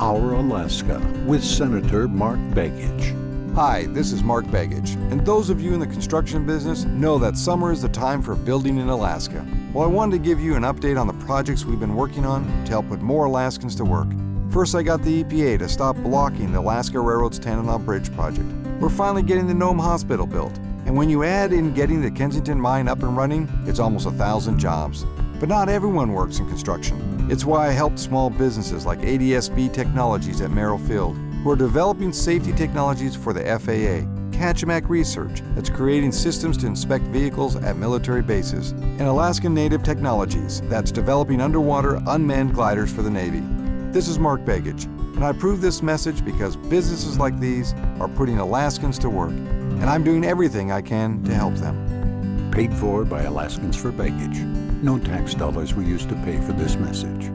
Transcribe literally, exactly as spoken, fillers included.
Our Alaska with Senator Mark Begich. Hi, this is Mark Begich, and those of you in the construction business know that summer is the time for building in Alaska. Well, I wanted to give you an update on the projects we've been working on to help put more Alaskans to work. First, I got the E P A to stop blocking the Alaska Railroad's Tanana Bridge project. We're finally getting the Nome Hospital built, and when you add in getting the Kensington mine up and running, it's almost a thousand jobs. But not everyone works in construction. It's why I helped small businesses like A D S B Technologies at Merrill Field, who are developing safety technologies for the F A A, Kachemak Research, that's creating systems to inspect vehicles at military bases, and Alaskan Native Technologies, that's developing underwater unmanned gliders for the Navy. This is Mark Begich, and I approve this message because businesses like these are putting Alaskans to work, and I'm doing everything I can to help them. Paid for by Alaskans for Begich. No tax dollars were used to pay for this message.